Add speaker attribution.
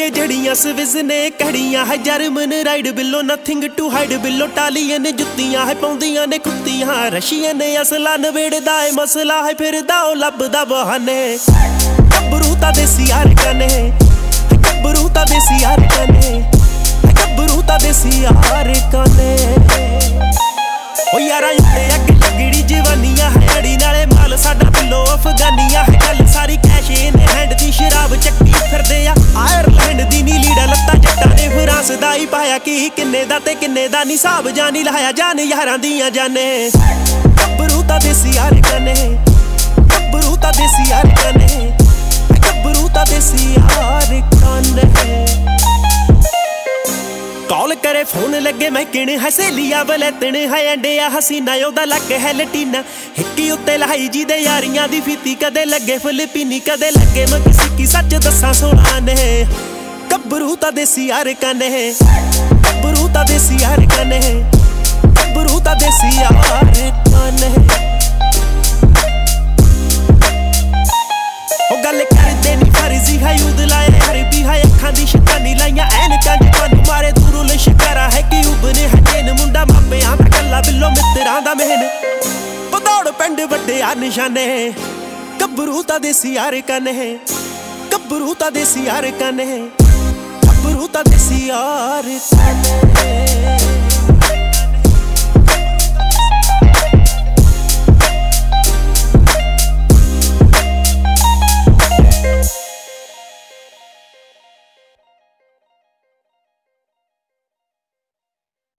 Speaker 1: जड़ियां Swiss ने कड़ियां है जर्मन राइड बिलो नथिंग टू हाइड बिलो टालियन जुत्तियां है पौंदियां ने कुत्तियां रशियन असला नवेड़दा है मसला है फिरदा ओ लभदा बहाने गब्बरू तां देसी यार कने गब्बरू तां देसी यार कने गब्बरू तां देसी यार कने ओ यारा उत्ते अग लगड़ी जवानियां है अड़ी नाले माल साडा बिलो अफगानियां है गल सारी कैश इन हैंड दी शराब चक्की फिरदे आ आयरलैंड दी नी लीड़ा लत्ता जट्टा ने फ्रांस दा ही पाया कि किन्ने दा ते किन्ने दा नी हिसाब जानी लाया जान यारां दियां जाने गब्बरू तां देसी यार कने गब्बरू तां देसी यार कने गब्बरू तां देसी यार कने कॉल करे फोन लगे मैं किने है सहेलिया बलैतन है अंडिया हसीना ओदा लग है लटीना हिक्की उत्ते लाई जी दे यारियां दी फीती कदे लगे फिलिपीनी कदे लगे मक्सिकी सच दसा सोना ने गब्बरू तां देसी यार कने गब्बरू तां देसी यार कने गब्बरू तां देसी यार कने ओ गल करदे नी फर्जी है उद लाए हर भी है अखां दी शैतानी लाइयां ऐनकां जवानू मारे दूरों ले शिकारा है कि उबने है जेन मुंडा मापियां दा कल्ला बिलो मित्रां दा मेहन पदौड़ पिंड वड्डे आ निशाने गब्बरू तां देसी यार कने गब्बरू तां देसी यार कने गब्बरू तां देसी यार कने।